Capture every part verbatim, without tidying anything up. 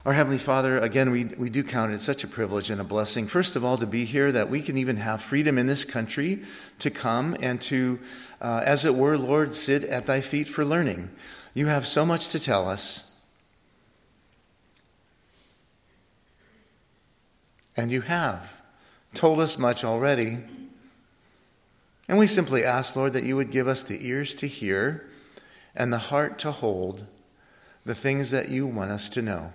Our Heavenly Father, again, we, we do count it such a privilege and a blessing, first of all, to be here, that we can even have freedom in this country to come and to, uh, as it were, Lord, sit at thy feet for learning. You have so much to tell us. And you have told us much already. And we simply ask, Lord, that you would give us the ears to hear and the heart to hold the things that you want us to know.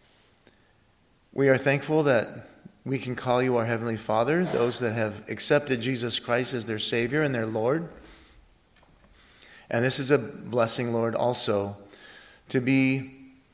We are thankful that we can call you our Heavenly Father, those that have accepted Jesus Christ as their Savior and their Lord. And this is a blessing, Lord, also to be,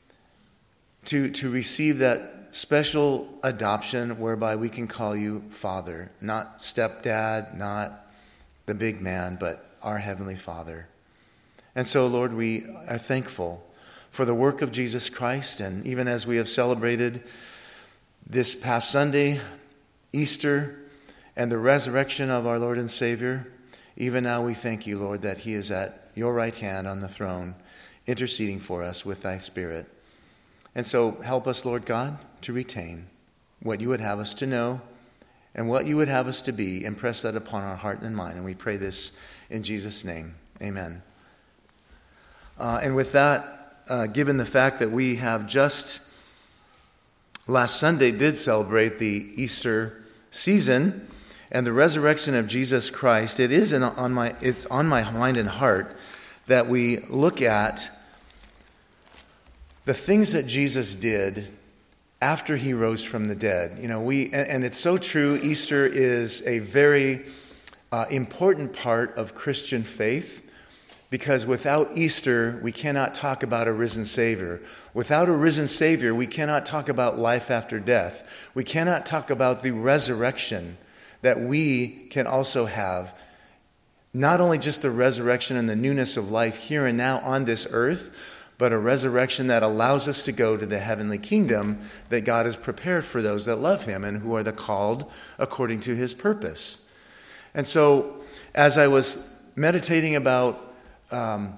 to, to receive that special adoption whereby we can call you Father, not stepdad, not the big man, but our Heavenly Father. And so, Lord, we are thankful for the work of Jesus Christ, and even as we have celebrated this past Sunday, Easter, and the resurrection of our Lord and Savior, even now we thank you, Lord, that he is at your right hand on the throne, interceding for us with thy Spirit. And so help us, Lord God, to retain what you would have us to know and what you would have us to be. Impress that upon our heart and mind. And we pray this in Jesus' name. Amen. Uh, and with that, uh, given the fact that we have just last Sunday did celebrate the Easter season and the resurrection of Jesus Christ, it is in, on my it's on my mind and heart that we look at the things that Jesus did after he rose from the dead. You know, we and, and it's so true. Easter is a very uh, important part of Christian faith. Because without Easter, we cannot talk about a risen Savior. Without a risen Savior, we cannot talk about life after death. We cannot talk about the resurrection that we can also have. Not only just the resurrection and the newness of life here and now on this earth, but a resurrection that allows us to go to the heavenly kingdom that God has prepared for those that love him and who are the called according to his purpose. And so, as I was meditating about Um,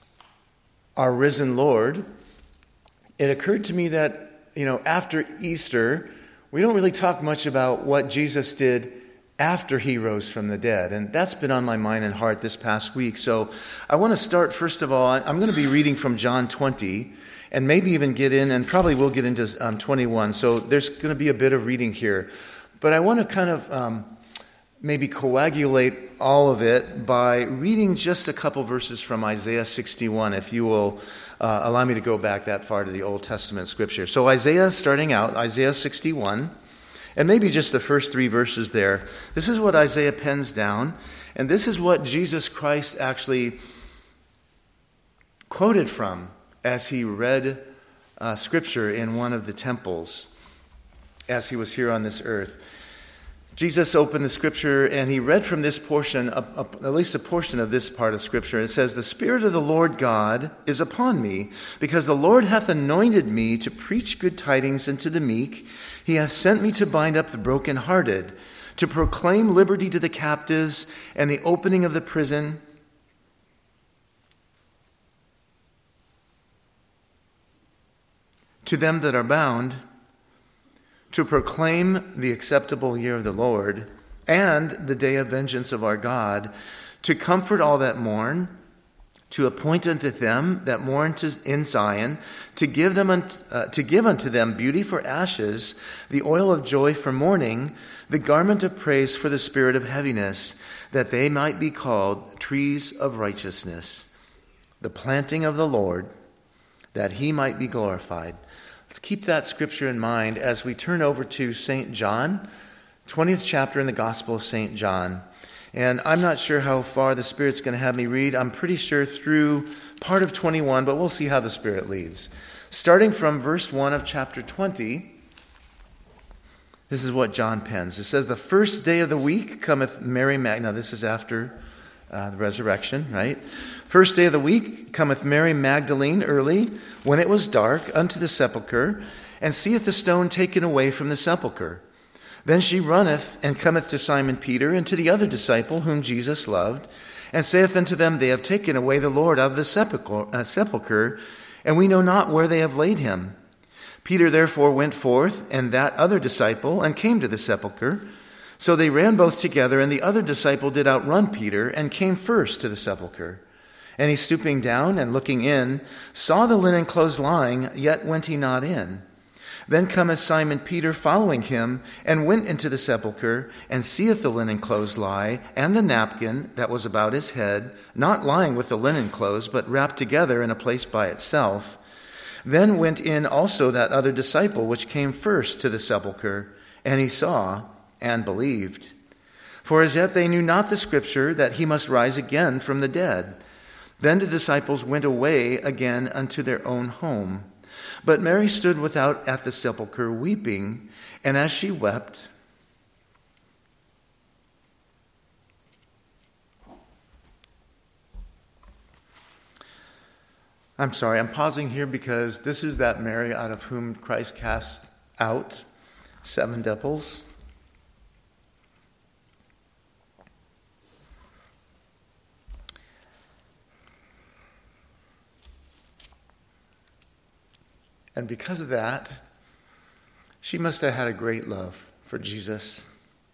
our risen Lord, it occurred to me that, you know, after Easter, we don't really talk much about what Jesus did after he rose from the dead. And that's been on my mind and heart this past week. So I want to start, first of all, I'm going to be reading from John twenty and maybe even get in, and probably we'll get into um, twenty-one. So there's going to be a bit of reading here. But I want to kind of um, maybe coagulate all of it by reading just a couple verses from Isaiah sixty-one, if you will uh, allow me to go back that far to the Old Testament scripture. So Isaiah, starting out, Isaiah sixty-one, and maybe just the first three verses there. This is what Isaiah pens down, and this is what Jesus Christ actually quoted from as he read uh, scripture in one of the temples as he was here on this earth. Jesus opened the scripture and he read from this portion, a, a, at least a portion of this part of scripture. It says, "The Spirit of the Lord God is upon me, because the Lord hath anointed me to preach good tidings unto the meek. He hath sent me to bind up the brokenhearted, to proclaim liberty to the captives and the opening of the prison, to them that are bound, to proclaim the acceptable year of the Lord and the day of vengeance of our God, to comfort all that mourn, to appoint unto them that mourn to, in Zion, to give them unto, uh, to give unto them beauty for ashes, the oil of joy for mourning, the garment of praise for the spirit of heaviness, that they might be called trees of righteousness, the planting of the Lord, that he might be glorified." Let's keep that scripture in mind as we turn over to Saint John, twentieth chapter in the Gospel of Saint John. And I'm not sure how far the Spirit's going to have me read. I'm pretty sure through part of twenty-one, but we'll see how the Spirit leads. Starting from verse one of chapter twenty, this is what John pens. It says, "The first day of the week cometh Mary Magdalene." Now this is after uh, the resurrection, right? "First day of the week cometh Mary Magdalene early, when it was dark, unto the sepulchre, and seeth the stone taken away from the sepulchre. Then she runneth, and cometh to Simon Peter, and to the other disciple whom Jesus loved, and saith unto them, They have taken away the Lord out of the sepulchre, uh, sepulchre, and we know not where they have laid him. Peter therefore went forth, and that other disciple, and came to the sepulchre. So they ran both together, and the other disciple did outrun Peter, and came first to the sepulchre. And he, stooping down and looking in, saw the linen clothes lying, yet went he not in. Then cometh Simon Peter following him, and went into the sepulchre, and seeth the linen clothes lie, and the napkin that was about his head, not lying with the linen clothes, but wrapped together in a place by itself. Then went in also that other disciple which came first to the sepulchre, and he saw and believed. For as yet they knew not the scripture that he must rise again from the dead. Then the disciples went away again unto their own home. But Mary stood without at the sepulchre weeping, and as she wept, I'm sorry, I'm pausing here because this is that Mary out of whom Christ cast out seven devils. And because of that, she must have had a great love for Jesus.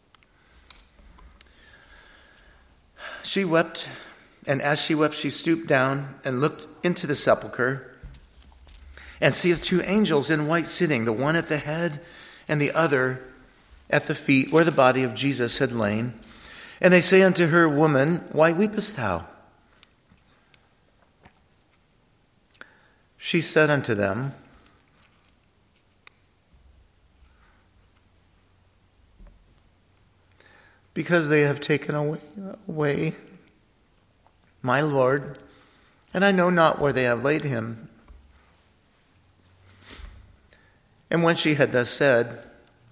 She wept. And as she wept, she stooped down and looked into the sepulchre, and seeth two angels in white sitting, the one at the head and the other at the feet, where the body of Jesus had lain. And they say unto her, Woman, why weepest thou? She said unto them, Because they have taken away, away my Lord, and I know not where they have laid him. And when she had thus said,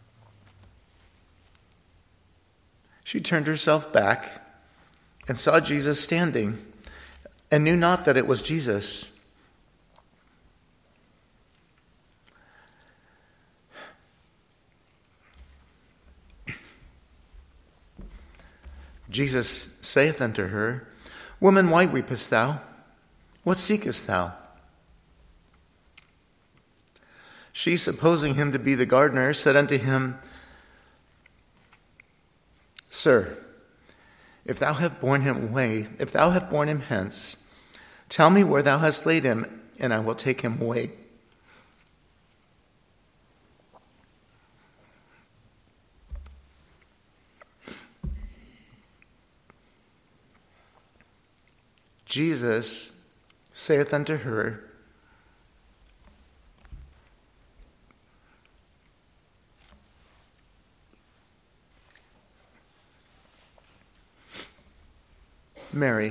she turned herself back and saw Jesus standing, and knew not that it was Jesus. Jesus saith unto her, Woman, why weepest thou? What seekest thou? She, supposing him to be the gardener, said unto him, Sir, if thou have borne him away, if thou have borne him hence, tell me where thou hast laid him, and I will take him away. Jesus saith unto her, Mary.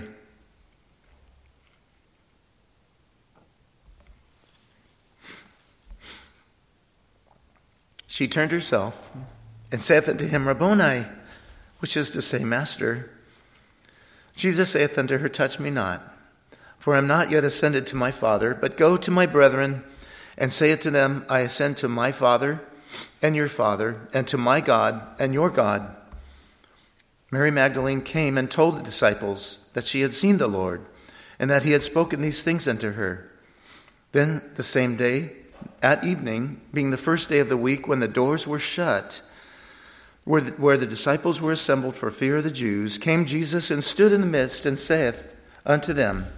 She turned herself and saith unto him, Rabboni, which is to say, Master. Jesus saith unto her, Touch me not, for I am not yet ascended to my Father, but go to my brethren, and say it to them, I ascend to my Father and your Father, and to my God and your God. Mary Magdalene came and told the disciples that she had seen the Lord, and that he had spoken these things unto her. Then the same day, at evening, being the first day of the week, when the doors were shut, Where the, where the disciples were assembled for fear of the Jews, came Jesus and stood in the midst and saith unto them,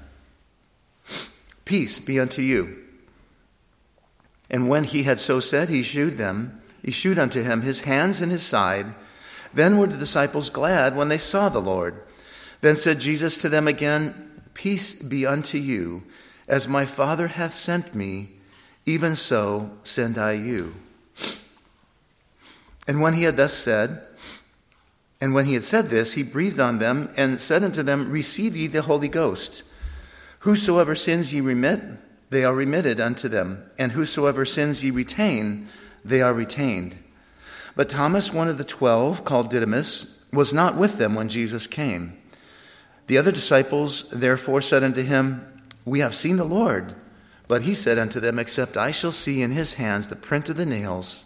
Peace be unto you. And when he had so said, he shewed them, he shewed unto him his hands and his side. Then were the disciples glad when they saw the Lord. Then said Jesus to them again, Peace be unto you. As my Father hath sent me, even so send I you. And when he had thus said, and when he had said this, he breathed on them and said unto them, Receive ye the Holy Ghost. Whosoever sins ye remit, they are remitted unto them. And whosoever sins ye retain, they are retained. But Thomas, one of the twelve, called Didymus, was not with them when Jesus came. The other disciples therefore said unto him, We have seen the Lord. But he said unto them, Except I shall see in his hands the print of the nails,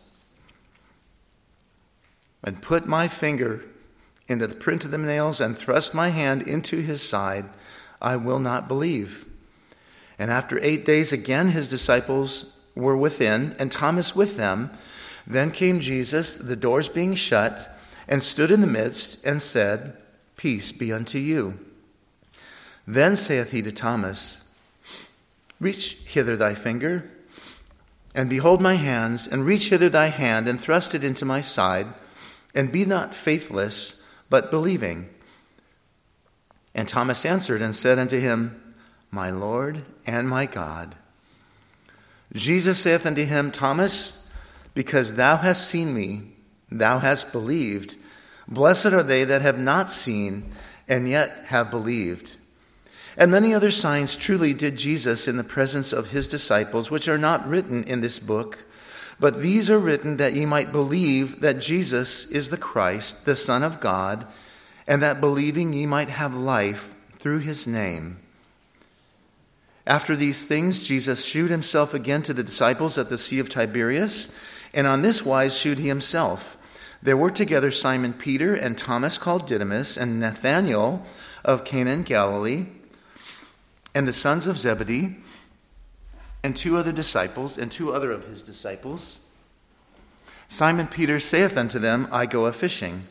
and put my finger into the print of the nails, and thrust my hand into his side, I will not believe. And after eight days again his disciples were within, and Thomas with them. Then came Jesus, the doors being shut, and stood in the midst, and said, Peace be unto you. Then saith he to Thomas, Reach hither thy finger, and behold my hands, and reach hither thy hand, and thrust it into my side, and be not faithless, but believing. And Thomas answered and said unto him, My Lord and my God. Jesus saith unto him, Thomas, because thou hast seen me, thou hast believed. Blessed are they that have not seen, and yet have believed. And many other signs truly did Jesus in the presence of his disciples, which are not written in this book, but these are written that ye might believe that Jesus is the Christ, the Son of God, and that believing ye might have life through his name. After these things, Jesus shewed himself again to the disciples at the Sea of Tiberias, and on this wise shewed he himself. There were together Simon Peter and Thomas called Didymus, and Nathanael of Cana in Galilee, and the sons of Zebedee, and two other disciples, and two other of his disciples. Simon Peter saith unto them, I go a-fishing.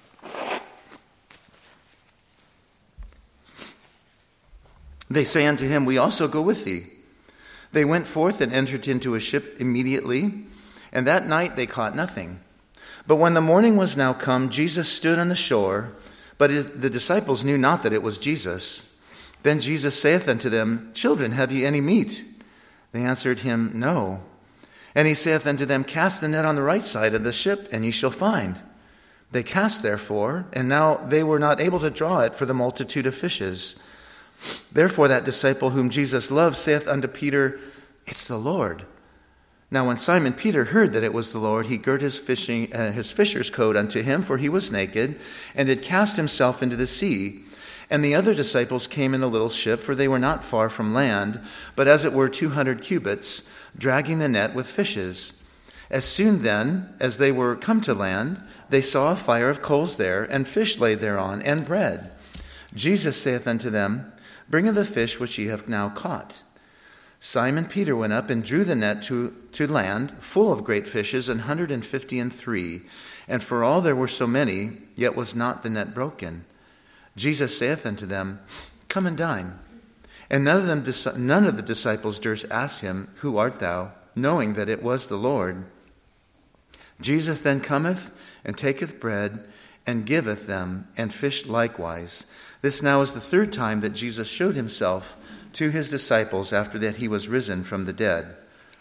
They say unto him, We also go with thee. They went forth and entered into a ship immediately, and that night they caught nothing. But when the morning was now come, Jesus stood on the shore, but his, the disciples knew not that it was Jesus. Then Jesus saith unto them, Children, have ye any meat? They answered him, No. And he saith unto them, Cast the net on the right side of the ship, and ye shall find. They cast therefore, and now they were not able to draw it for the multitude of fishes. Therefore that disciple whom Jesus loved saith unto Peter, It's the Lord. Now when Simon Peter heard that it was the Lord, he girt his fishing uh, his fisher's coat unto him, for he was naked, and did cast himself into the sea. And the other disciples came in a little ship, for they were not far from land, but as it were two hundred cubits, dragging the net with fishes. As soon then as they were come to land, they saw a fire of coals there, and fish laid thereon, and bread. Jesus saith unto them, Bring of the fish which ye have now caught. Simon Peter went up and drew the net to, to land, full of great fishes, an hundred and fifty and three. And for all there were so many, yet was not the net broken. Jesus saith unto them, Come and dine. And none of them, none of the disciples durst ask him, Who art thou? Knowing that it was the Lord. Jesus then cometh and taketh bread and giveth them, and fish likewise. This now is the third time that Jesus showed himself to his disciples after that he was risen from the dead.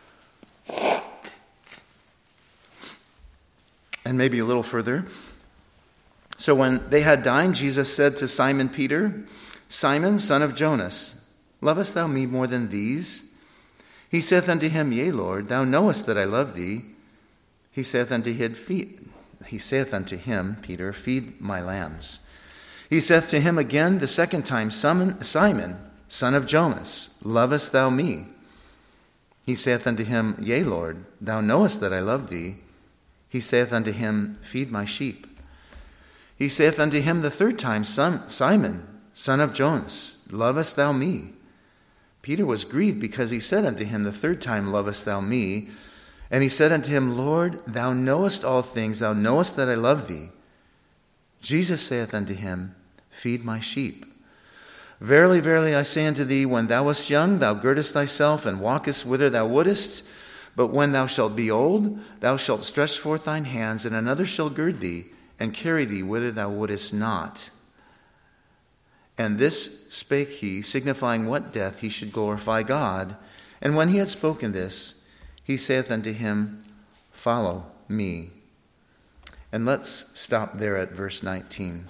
And maybe a little further. So when they had dined, Jesus said to Simon Peter, Simon, son of Jonas, lovest thou me more than these? He saith unto him, Yea, Lord, thou knowest that I love thee. He saith unto him, Feed, he saith unto him, Peter, Feed my lambs. He saith to him again the second time, Simon, son of Jonas, lovest thou me? He saith unto him, Yea, Lord, thou knowest that I love thee. He saith unto him, Feed my sheep. He saith unto him the third time, Simon, son of Jonas, lovest thou me? Peter was grieved because he said unto him the third time, Lovest thou me? And he said unto him, Lord, thou knowest all things, thou knowest that I love thee. Jesus saith unto him, Feed my sheep. Verily, verily, I say unto thee, when thou wast young, thou girdest thyself and walkest whither thou wouldest. But when thou shalt be old, thou shalt stretch forth thine hands, and another shall gird thee, and carry thee whither thou wouldest not. And this spake he, signifying what death he should glorify God. And when he had spoken this, he saith unto him, Follow me. And let's stop there at verse nineteen.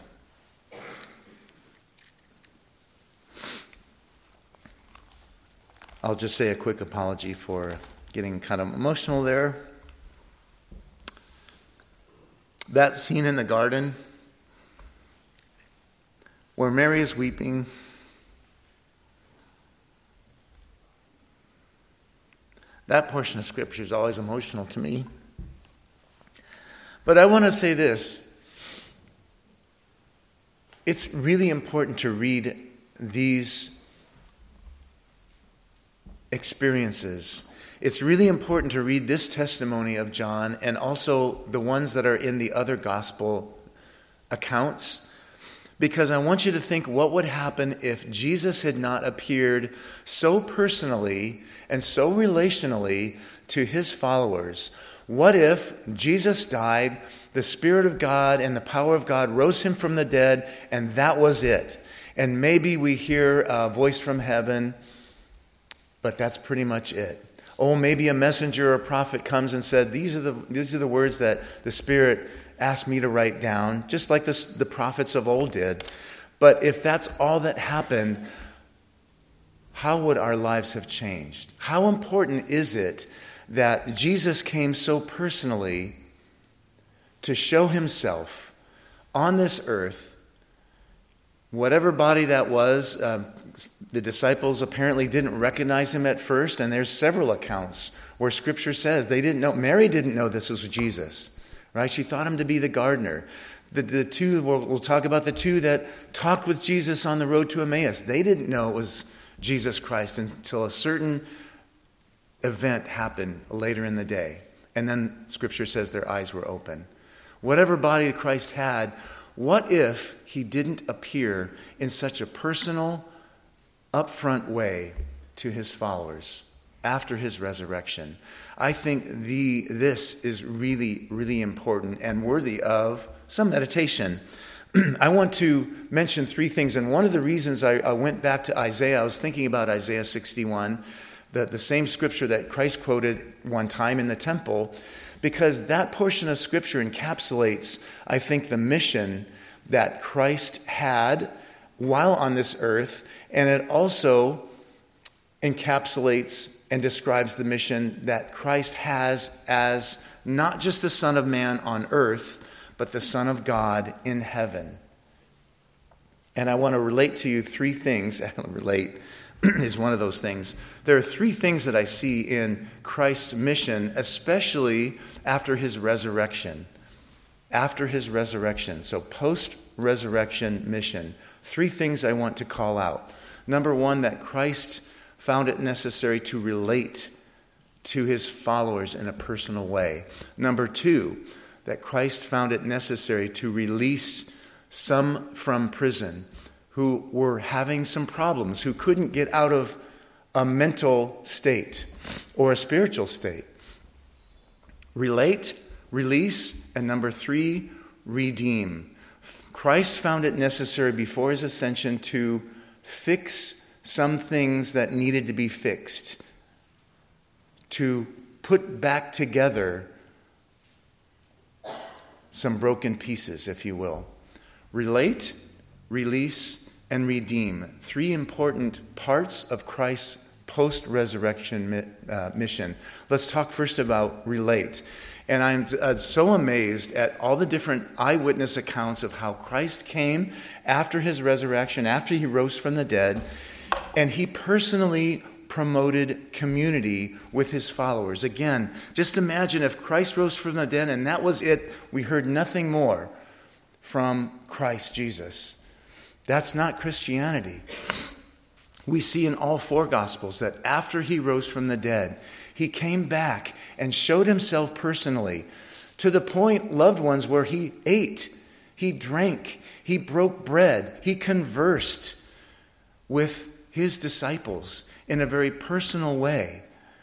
I'll just say a quick apology for getting kind of emotional there. That scene in the garden where Mary is weeping, that portion of Scripture is always emotional to me. But I want to say this. It's really important to read these experiences. it's really important to read this testimony of John and also the ones that are in the other gospel accounts, because I want you to think what would happen if Jesus had not appeared so personally and so relationally to his followers. What if Jesus died, the Spirit of God and the power of God rose him from the dead, and that was it? And maybe we hear a voice from heaven, but that's pretty much it. Oh, maybe a messenger or a prophet comes and said, these are the these are the words that the Spirit asked me to write down, just like this, the prophets of old did. But if that's all that happened, how would our lives have changed? How important is it that Jesus came so personally to show himself on this earth? Whatever body that was, uh, the disciples apparently didn't recognize him at first, and there's several accounts where Scripture says they didn't know. Mary didn't know this was Jesus, right? She thought him to be the gardener. The, the two, we'll, we'll talk about the two that talked with Jesus on the road to Emmaus. They didn't know it was Jesus Christ until a certain event happened later in the day. And then Scripture says their eyes were open. Whatever body Christ had, what if he didn't appear in such a personal, upfront way to his followers after his resurrection? I think the this is really, really important and worthy of some meditation. I want to mention three things, and one of the reasons I, I went back to Isaiah, I was thinking about Isaiah sixty-one, the, the same scripture that Christ quoted one time in the temple, because that portion of Scripture encapsulates, I think, the mission that Christ had while on this earth, and it also encapsulates and describes the mission that Christ has as not just the Son of Man on earth, but the Son of God in heaven. And I want to relate to you three things. Relate is one of those things. There are three things that I see in Christ's mission, especially after his resurrection. After his resurrection. So post-resurrection mission. Three things I want to call out. Number one, that Christ found it necessary to relate to his followers in a personal way. Number two, that Christ found it necessary to release some from prison who were having some problems, who couldn't get out of a mental state or a spiritual state. Relate, release, and number three, redeem. Christ found it necessary before his ascension to fix some things that needed to be fixed, to put back together some broken pieces, if you will. Relate, release, and redeem. Three important parts of Christ's post-resurrection uh, mission. Let's talk first about relate. And I'm uh, so amazed at all the different eyewitness accounts of how Christ came after his resurrection, after he rose from the dead, and he personally promoted community with his followers. Again, just imagine if Christ rose from the dead and that was it. We heard nothing more from Christ Jesus. That's not Christianity. We see in all four Gospels that after he rose from the dead, he came back and showed himself personally to the point, loved ones, where he ate, he drank, he broke bread, he conversed with his disciples in a very personal way.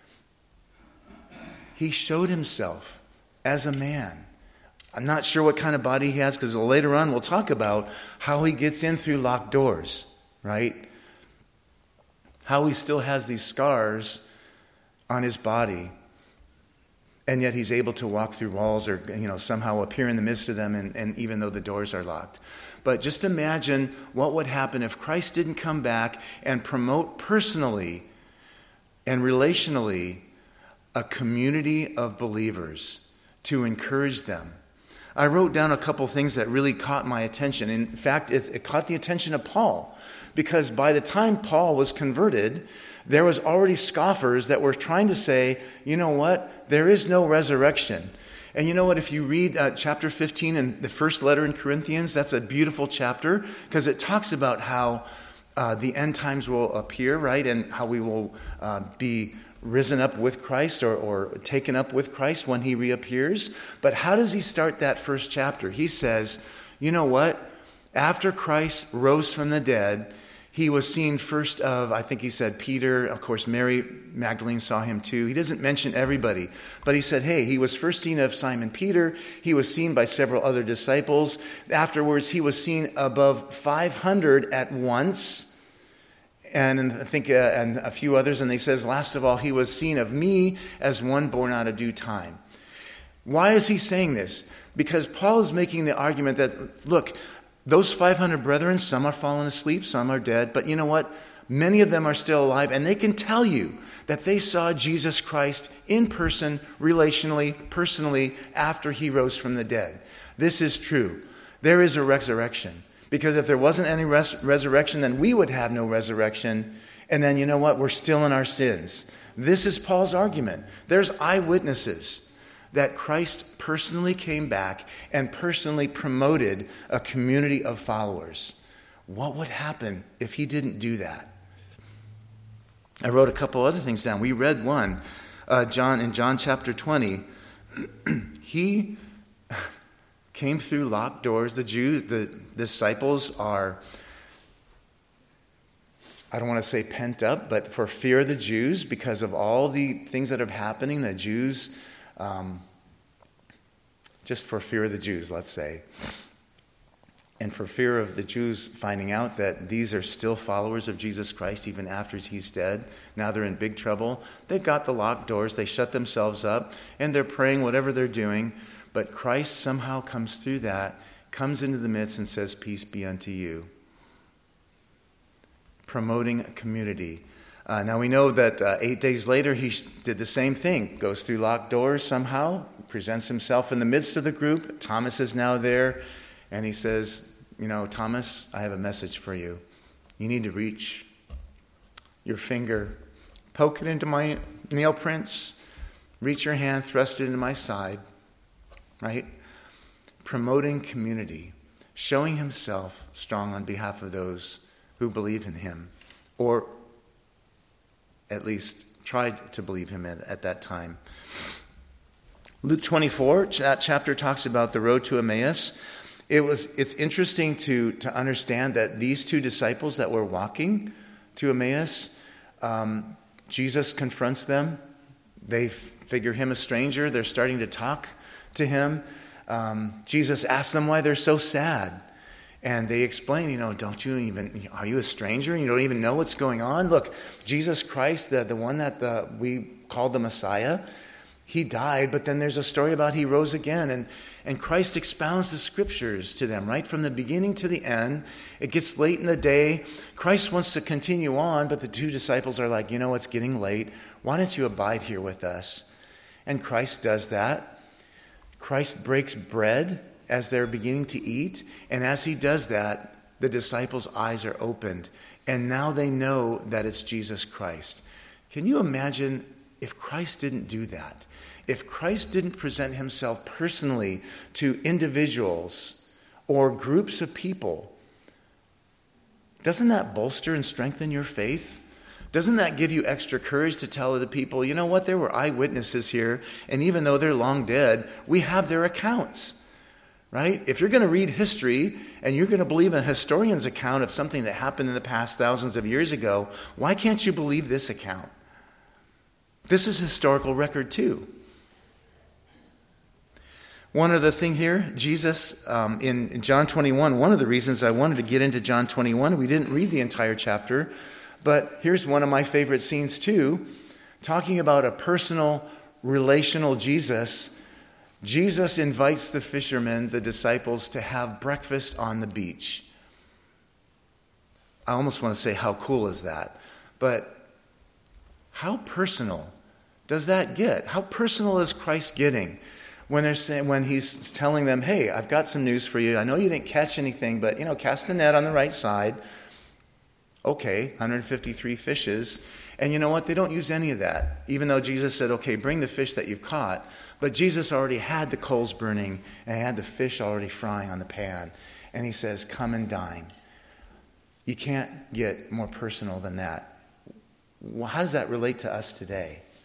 He showed himself as a man. I'm not sure what kind of body he has, because later on we'll talk about how he gets in through locked doors, right? How he still has these scars on his body, and yet he's able to walk through walls or, you know, somehow appear in the midst of them, and, and even though the doors are locked. But just imagine what would happen if Christ didn't come back and promote personally and relationally a community of believers to encourage them. I wrote down a couple things that really caught my attention. In fact, it, it caught the attention of Paul, because by the time Paul was converted, there was already scoffers that were trying to say, you know what, there is no resurrection. And you know what, if you read uh, chapter fifteen in the first letter in Corinthians, that's a beautiful chapter, because it talks about how uh, the end times will appear, right? And how we will uh, be risen up with Christ or, or taken up with Christ when he reappears. But how does he start that first chapter? He says, you know what? After Christ rose from the dead, he was seen first of, I think he said Peter. Of course, Mary Magdalene saw him too. He doesn't mention everybody, but he said, hey, he was first seen of Simon Peter. He was seen by several other disciples. Afterwards, he was seen above five hundred at once. And I think, uh, and a few others. And he says, last of all, he was seen of me as one born out of due time. Why is he saying this? Because Paul is making the argument that, look, those five hundred brethren, some are fallen asleep, some are dead. But you know what? Many of them are still alive, and they can tell you that they saw Jesus Christ in person, relationally, personally, after he rose from the dead. This is true. There is a resurrection. Because if there wasn't any res- resurrection, then we would have no resurrection. And then, you know what? We're still in our sins. This is Paul's argument. There's eyewitnesses that Christ personally came back and personally promoted a community of followers. What would happen if he didn't do that? I wrote a couple other things down. We read one, uh, John in John chapter twenty. He came through locked doors. The Jews, the disciples are, I don't want to say pent up, but for fear of the Jews, because of all the things that are happening, the Jews, um, just for fear of the Jews, let's say. And for fear of the Jews finding out that these are still followers of Jesus Christ even after he's dead, now they're in big trouble. They've got the locked doors, they shut themselves up, and they're praying whatever they're doing. But Christ somehow comes through that, comes into the midst and says, peace be unto you. Promoting a community. Uh, now we know that uh, eight days later he did the same thing. Goes through locked doors somehow, presents himself in the midst of the group. Thomas is now there, and he says, you know, Thomas, I have a message for you. You need to reach your finger, poke it into my nail prints, reach your hand, thrust it into my side, right? Promoting community, showing himself strong on behalf of those who believe in him, or at least tried to believe him at, at that time. Luke twenty-four, that chapter talks about the road to Emmaus. It was, it's interesting to, to understand that these two disciples that were walking to Emmaus, um, Jesus confronts them. They figure him a stranger. They're starting to talk to him. Um, Jesus asks them why they're so sad. And they explain, you know, don't you even, are you a stranger? You don't even know what's going on? Look, Jesus Christ, the, the one that the, we call the Messiah, he died, but then there's a story about he rose again. And, and Christ expounds the scriptures to them, right from the beginning to the end. It gets late in the day. Christ wants to continue on, but the two disciples are like, you know, it's getting late. Why don't you abide here with us? And Christ does that. Christ breaks bread as they're beginning to eat. And as he does that, the disciples' eyes are opened. And now they know that it's Jesus Christ. Can you imagine if Christ didn't do that? If Christ didn't present himself personally to individuals or groups of people, doesn't that bolster and strengthen your faith? Doesn't that give you extra courage to tell other people, you know what, there were eyewitnesses here, and even though they're long dead, we have their accounts, right? If you're going to read history and you're going to believe a historian's account of something that happened in the past thousands of years ago, why can't you believe this account? This is historical record too. One other thing here, Jesus, um, in, in John twenty-one, one of the reasons I wanted to get into John twenty-one, we didn't read the entire chapter, but here's one of my favorite scenes too, talking about a personal, relational Jesus. Jesus invites the fishermen, the disciples, to have breakfast on the beach. I almost want to say, how cool is that? But how personal does that get? How personal is Christ getting? When they're saying, when he's telling them, hey, I've got some news for you. I know you didn't catch anything, but, you know, cast the net on the right side. Okay, one hundred fifty-three fishes. And you know what? They don't use any of that. Even though Jesus said, okay, bring the fish that you've caught. But Jesus already had the coals burning and had the fish already frying on the pan. And he says, come and dine. You can't get more personal than that. Well, how does that relate to us today?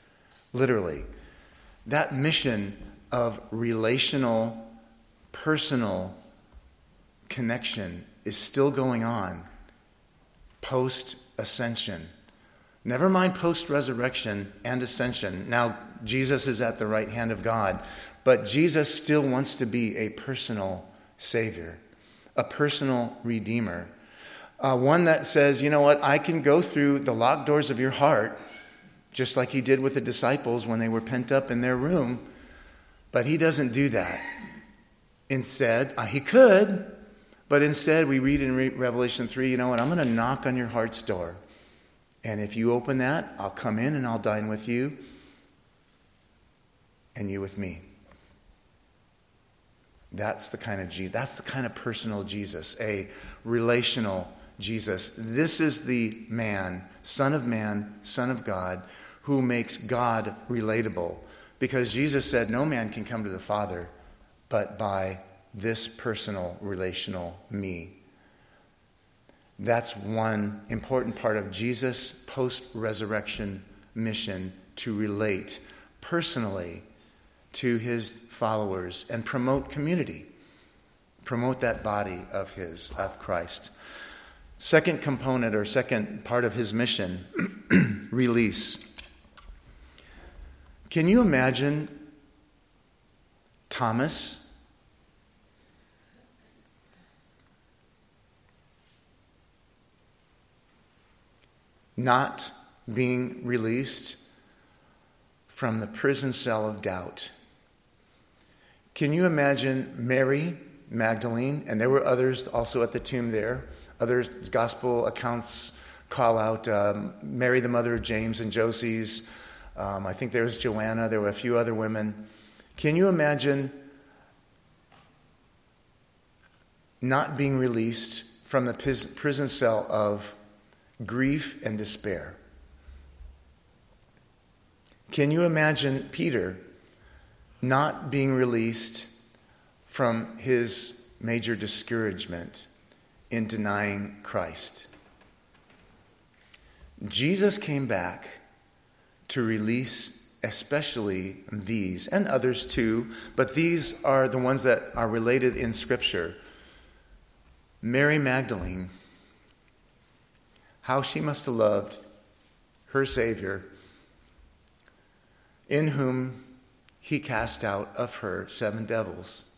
literally. That mission of relational, personal connection is still going on post-ascension. Never mind post-resurrection and ascension. Now, Jesus is at the right hand of God, but Jesus still wants to be a personal Savior, a personal Redeemer. Uh, one that says, you know what, I can go through the locked doors of your heart, just like he did with the disciples when they were pent up in their room, but he doesn't do that. Instead, uh, he could, but instead we read in Re- Revelation three, you know what, I'm going to knock on your heart's door. And if you open that, I'll come in and I'll dine with you and you with me. That's the kind of Jesus, that's the kind of personal Jesus, a relational Jesus. This is the man, Son of Man, Son of God, who makes God relatable. Because Jesus said no man can come to the Father but by this personal, relational me. That's one important part of Jesus' post-resurrection mission, to relate personally to his followers and promote community, promote that body of his, of Christ. Second component or second part of his mission, release. Can you imagine Thomas not being released from the prison cell of doubt? Can you imagine Mary Magdalene, and there were others also at the tomb there, other gospel accounts call out um, Mary, the mother of James and Joses. Um, I think there was Joanna. There were a few other women. Can you imagine not being released from the prison cell of grief and despair? Can you imagine Peter not being released from his major discouragement in denying Christ? Jesus came back to release especially these, and others too, but these are the ones that are related in Scripture. Mary Magdalene, how she must have loved her Savior, in whom he cast out of her seven devils.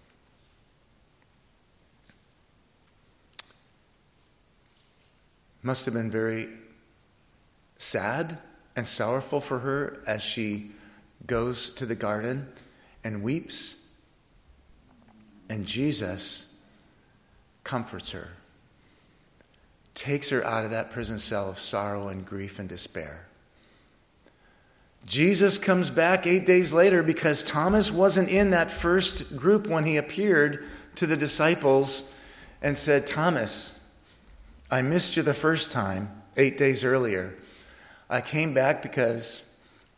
Must have been very sad and sorrowful for her as she goes to the garden and weeps. And Jesus comforts her, takes her out of that prison cell of sorrow and grief and despair. Jesus comes back eight days later because Thomas wasn't in that first group when he appeared to the disciples and said, Thomas, I missed you the first time, eight days earlier. I came back because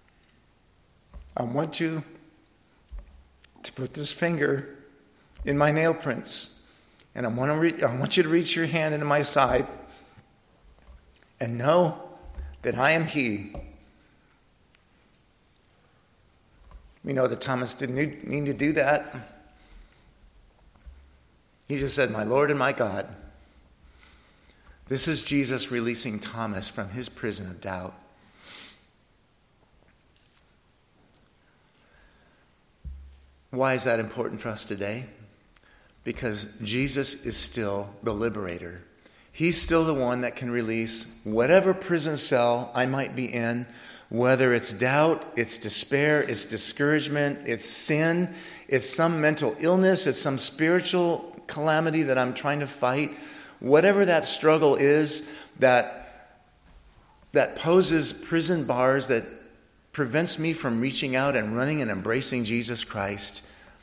I want you to put this finger in my nail prints, and I want to re- I want you to reach your hand into my side and know that I am he. We know that Thomas didn't need to do that. He just said, my Lord and my God. This is Jesus releasing Thomas from his prison of doubt. Why is that important for us today? Because Jesus is still the liberator. He's still the one that can release whatever prison cell I might be in, whether it's doubt, it's despair, it's discouragement, it's sin, it's some mental illness, it's some spiritual calamity that I'm trying to fight. Whatever that struggle is that, that poses prison bars, that prevents me from reaching out and running and embracing Jesus Christ,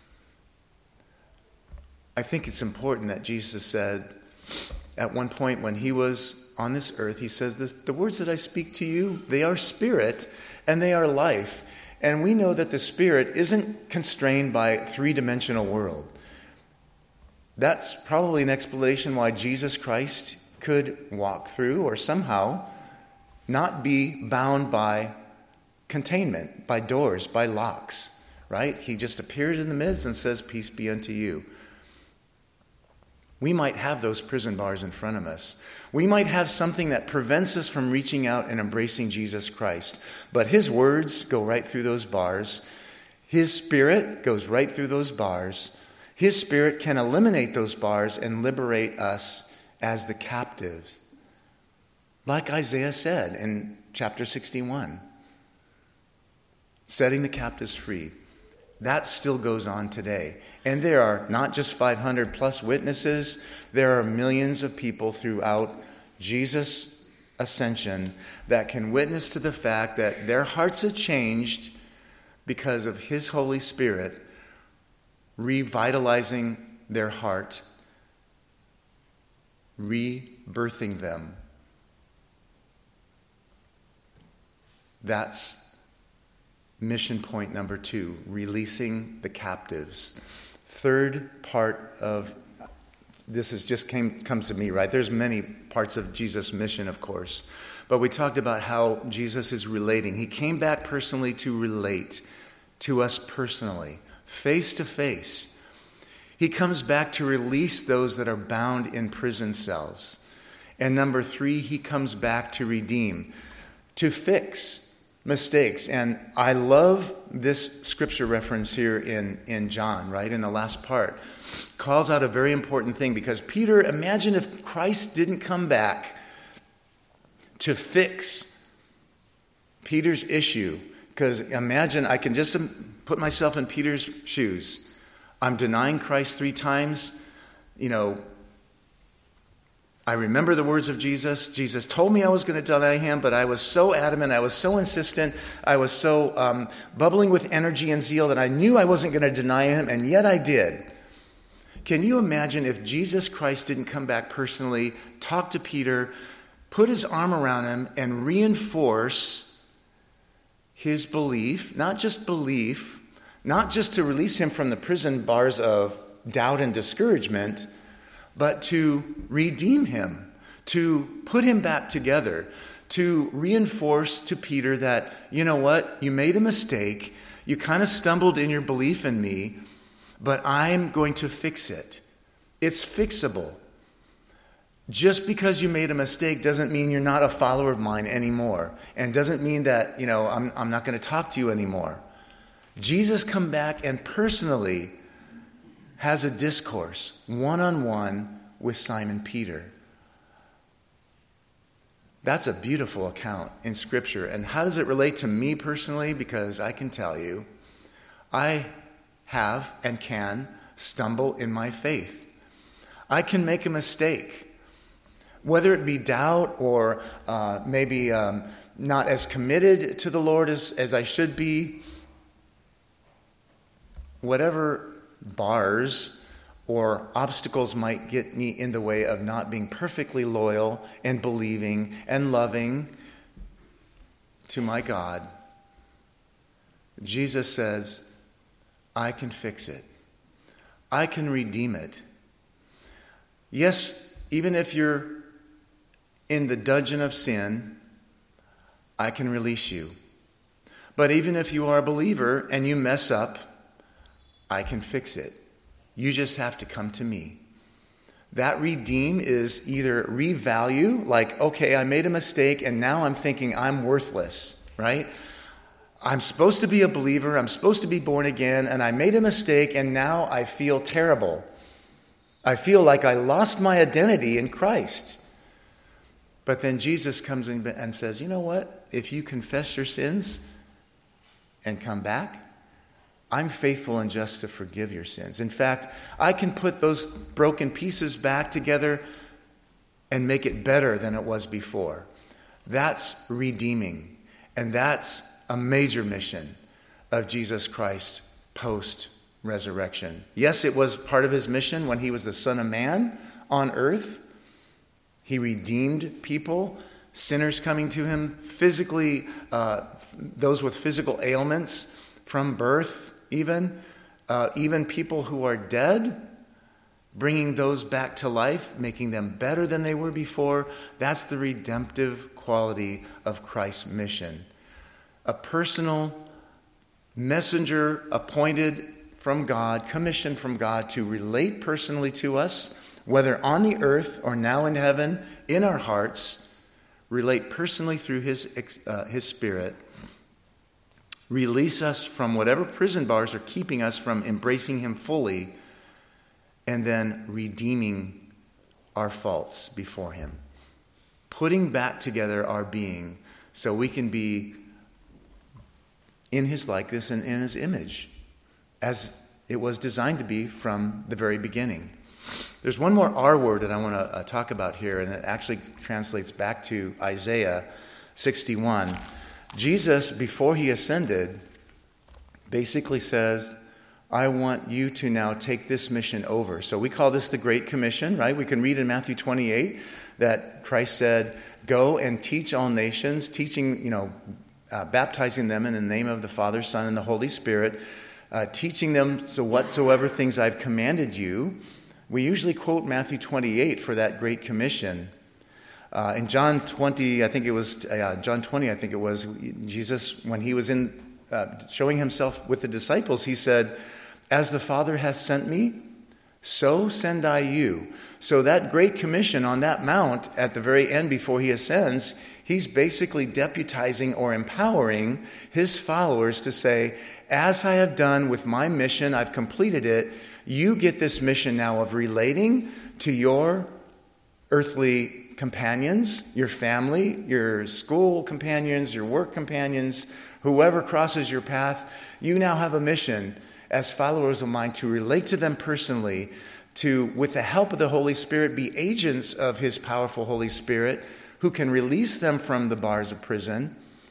I think it's important that Jesus said at one point when he was on this earth, he says, the, the words that I speak to you, they are spirit and they are life. And we know that the spirit isn't constrained by a three-dimensional world. That's probably an explanation why Jesus Christ could walk through or somehow not be bound by containment, by doors, by locks, right? He just appeared in the midst and says, peace be unto you. We might have those prison bars in front of us. We might have something that prevents us from reaching out and embracing Jesus Christ. But his words go right through those bars. His Spirit goes right through those bars. His Spirit can eliminate those bars and liberate us as the captives. Like Isaiah said in chapter sixty-one, setting the captives free. That still goes on today. And there are not just five hundred plus witnesses, there are millions of people throughout Jesus' ascension that can witness to the fact that their hearts have changed because of his Holy Spirit revitalizing their heart, rebirthing them. That's mission point number two, releasing the captives. Third part of this is just came comes to me, right? There's many parts of Jesus' mission, of course. But we talked about how Jesus is relating. He came back personally to relate to us personally, face to face. He comes back to release those that are bound in prison cells. And number three, he comes back to redeem, to fix mistakes. And I love this scripture reference here in, in John, right? In the last part. Calls out a very important thing because Peter, imagine if Christ didn't come back to fix Peter's issue. Because imagine, I can just put myself in Peter's shoes. I'm denying Christ three times. You know, I remember the words of Jesus. Jesus told me I was going to deny him, but I was so adamant, I was so insistent, I was so um, bubbling with energy and zeal that I knew I wasn't going to deny him, and yet I did. Can you imagine if Jesus Christ didn't come back personally, talk to Peter, put his arm around him, and reinforce his belief, not just belief, not just to release him from the prison bars of doubt and discouragement, but to redeem him, to put him back together, to reinforce to Peter that, you know what, you made a mistake, you kind of stumbled in your belief in me, but I'm going to fix it. It's fixable. Just because you made a mistake doesn't mean you're not a follower of mine anymore, and doesn't mean that, you know, I'm, I'm not going to talk to you anymore. Jesus come back and personally has a discourse, one-on-one with Simon Peter. That's a beautiful account in Scripture. And how does it relate to me personally? Because I can tell you, I have and can stumble in my faith. I can make a mistake, whether it be doubt or uh, maybe um, not as committed to the Lord as, as I should be. Whatever bars or obstacles might get me in the way of not being perfectly loyal and believing and loving to my God, Jesus says, I can fix it. I can redeem it. Yes, even if you're in the dungeon of sin, I can release you. But even if you are a believer and you mess up, I can fix it. You just have to come to me. That redeem is either revalue, like, okay, I made a mistake and now I'm thinking I'm worthless, right? I'm supposed to be a believer, I'm supposed to be born again, and I made a mistake and now I feel terrible. I feel like I lost my identity in Christ. But then Jesus comes in and says, you know what? If you confess your sins and come back, I'm faithful and just to forgive your sins. In fact, I can put those broken pieces back together and make it better than it was before. That's redeeming. And that's a major mission of Jesus Christ post-resurrection. Yes, it was part of his mission when he was the Son of Man on earth. He redeemed people, sinners coming to him, physically, uh, those with physical ailments from birth, even, uh, even people who are dead, bringing those back to life, making them better than they were before. That's the redemptive quality of Christ's mission. a personal messenger appointed from God, commissioned from God to relate personally to us, whether on the earth or now in heaven, in our hearts, relate personally through his, uh, his Spirit, release us from whatever prison bars are keeping us from embracing him fully, and then redeeming our faults before him. Putting back together our being so we can be in his likeness and in his image, as it was designed to be from the very beginning. There's one more R word that I want to uh, talk about here, and it actually translates back to Isaiah sixty-one. Jesus, before he ascended, basically says, I want you to now take this mission over. So we call this the Great Commission, right? We can read in Matthew twenty-eight that Christ said, go and teach all nations, teaching, you know, uh, baptizing them in the name of the Father, Son, and the Holy Spirit, uh, teaching them to whatsoever things I've commanded you. We usually quote Matthew twenty-eight for that Great Commission. Uh, in John twenty, I think it was, uh, John twenty, I think it was, Jesus, when he was in uh, showing himself with the disciples, he said, as the Father hath sent me, so send I you. So that Great Commission on that mount at the very end before he ascends, he's basically deputizing or empowering his followers to say, as I have done with my mission, I've completed it, you get this mission now of relating to your earthly companions, your family, your school companions, your work companions, whoever crosses your path. You now have a mission as followers of mine to relate to them personally, to, with the help of the Holy Spirit, be agents of his powerful Holy Spirit who can release them from the bars of prison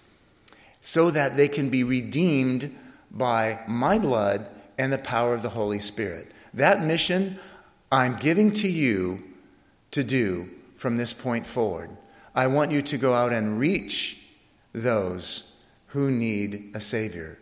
so that they can be redeemed by my blood and the power of the Holy Spirit. That mission I'm giving to you to do from this point forward. I want you to go out and reach those who need a Savior.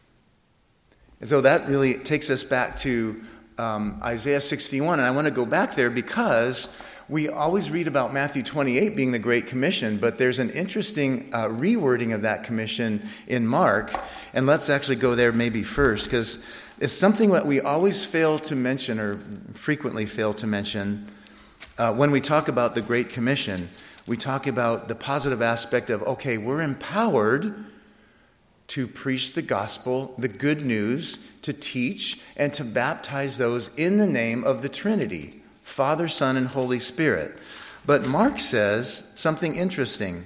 And so that really takes us back to um, Isaiah sixty-one. And I want to go back there because we always read about Matthew twenty-eight being the Great Commission, but there's an interesting uh, rewording of that commission in Mark. And let's actually go there maybe first, because it's something that we always fail to mention, or frequently fail to mention, uh, when we talk about the Great Commission. We talk about the positive aspect of, okay, we're empowered to preach the gospel, the good news, to teach, and to baptize those in the name of the Trinity, Father, Son, and Holy Spirit. But Mark says something interesting.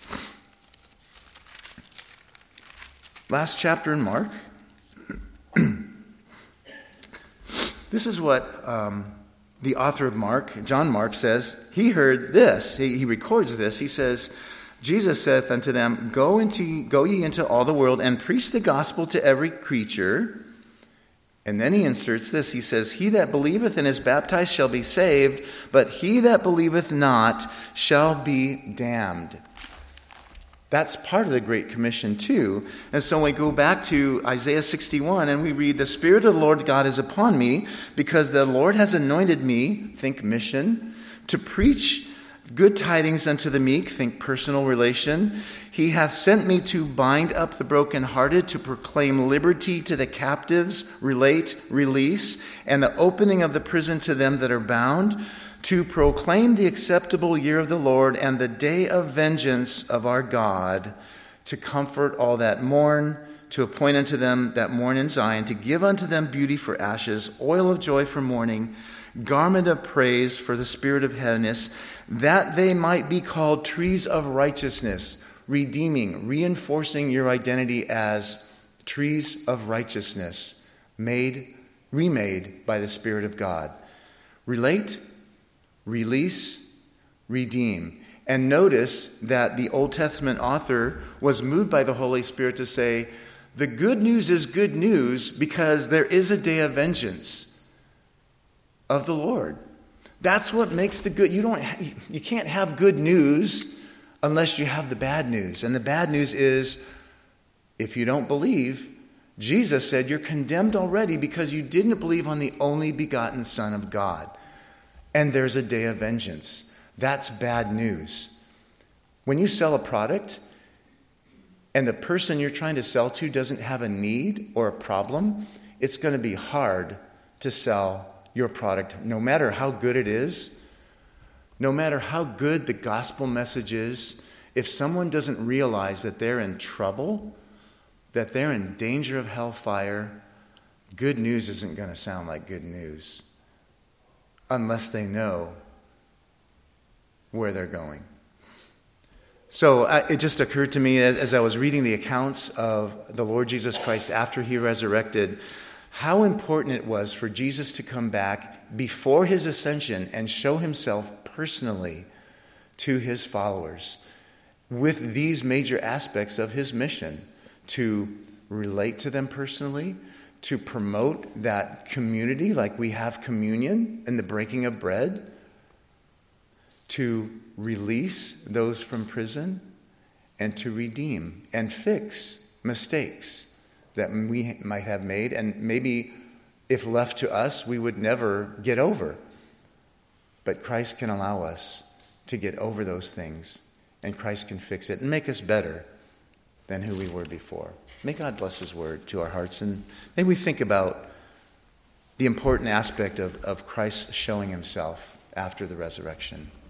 Last chapter in Mark. This is what um, the author of Mark, John Mark, says. He heard this. He, he records this. He says, Jesus saith unto them, Go into go ye into all the world and preach the gospel to every creature. And then he inserts this. He says, He that believeth and is baptized shall be saved, but he that believeth not shall be damned. That's part of the Great Commission too. And so we go back to Isaiah sixty-one and we read, The Spirit of the Lord God is upon me, because the Lord has anointed me, think mission, to preach good tidings unto the meek, think personal relation. He hath sent me to bind up the brokenhearted, to proclaim liberty to the captives, relate, release, and the opening of the prison to them that are bound, to proclaim the acceptable year of the Lord and the day of vengeance of our God, to comfort all that mourn, to appoint unto them that mourn in Zion, to give unto them beauty for ashes, oil of joy for mourning, garment of praise for the spirit of heaviness, that they might be called trees of righteousness, redeeming, reinforcing your identity as trees of righteousness, made, remade by the Spirit of God. Relate, release, redeem. And notice that the Old Testament author was moved by the Holy Spirit to say, the good news is good news because there is a day of vengeance of the Lord. That's what makes the good. You don't. You can't have good news unless you have the bad news. And the bad news is, if you don't believe, Jesus said you're condemned already because you didn't believe on the only begotten Son of God. And there's a day of vengeance. That's bad news. When you sell a product and the person you're trying to sell to doesn't have a need or a problem, it's going to be hard to sell your product, no matter how good it is, no matter how good the gospel message is. If someone doesn't realize that they're in trouble, that they're in danger of hellfire, good news isn't going to sound like good news unless they know where they're going. So uh, it just occurred to me as, as I was reading the accounts of the Lord Jesus Christ after he resurrected, how important it was for Jesus to come back before his ascension and show himself personally to his followers with these major aspects of his mission: to relate to them personally, to promote that community like we have communion and the breaking of bread, to release those from prison, and to redeem and fix mistakes that we might have made, and maybe if left to us, we would never get over. But Christ can allow us to get over those things, and Christ can fix it and make us better than who we were before. May God bless his word to our hearts, and may we think about the important aspect of, of Christ showing himself after the resurrection.